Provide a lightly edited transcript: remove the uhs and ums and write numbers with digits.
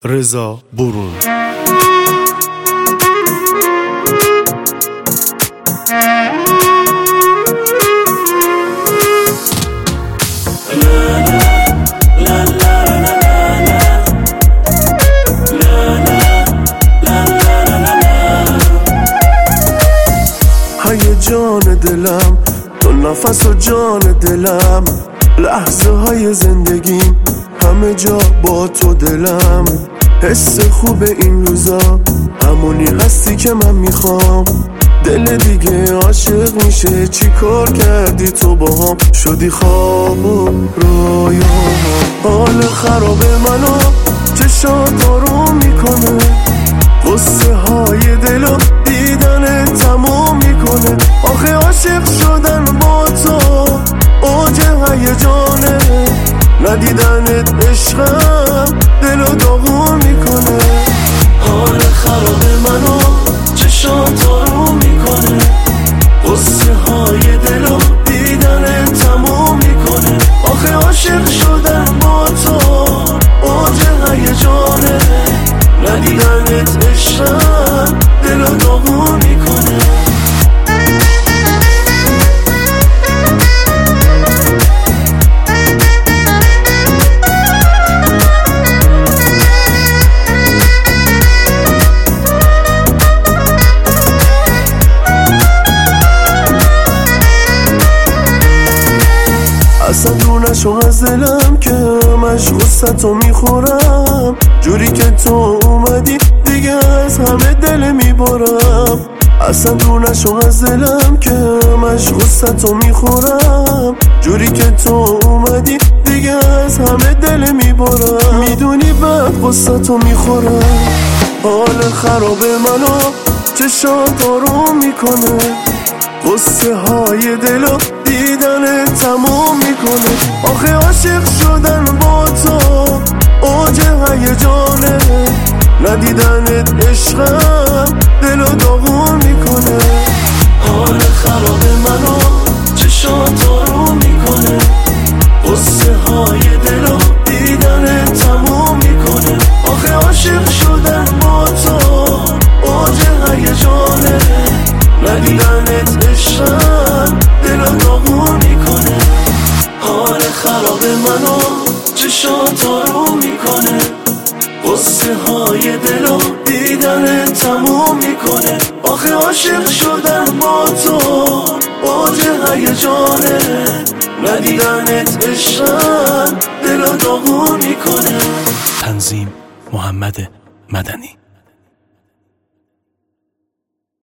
رضا برون. جان دلم تو نفس و جان دلم، لحظه های زندگیم همه جا با تو دلم. حس خوب این روزا همونی هستی که من میخوام. دل دیگه عاشق میشه، چی کار کردی تو باهام؟ شدی خواب و رویا، حال خراب منو چشات آروم میکنه. قصه های دلو دیدن تموم میکنه. آخه عاشق شدن با تو اوج هیجانه، ندیدنت عشقم دلو داغون میکنه. حال خراب منو چشات آروم میکنه. قصه های دلو دیدن تموم میکنه. آخه عاشق شدن با تو اوج هیجانه، ندیدنت عشقم دلو داغون میکنه. اصلا دور نشو از دلم که همش غصتو میخورم. جوری که تو اومدی دیگه از همه دل میبارم. اصلا دور نشو از دلم که همش غصتو میخورم. جوری که تو اومدی دیگه از همه دل میبارم. میدونی بعد غصتو میخورم. حال خراب منو چشات آروم میکنه. قصه های دلو دیدن تموم میکنه. آخه عاشق شدن با تو اوج هیجانه، ندیدنت عشقم دلو داغون میکنه. حال خراب منو چشات آروم میکنه. قصه های دلو دیدن تموم میکنه. آخه عاشق شدن با تو اوج هیجانه، ندیدنت عشقم دلو داغون میکنه. حال خراب منو چشات آروم میکنه. قصه های دلو دیدن تموم میکنه. آخه عاشق شدن با تو اوج هیجانه، ندیدنت عشقم دلو داغون میکنه. تنظیم محمد مدنی.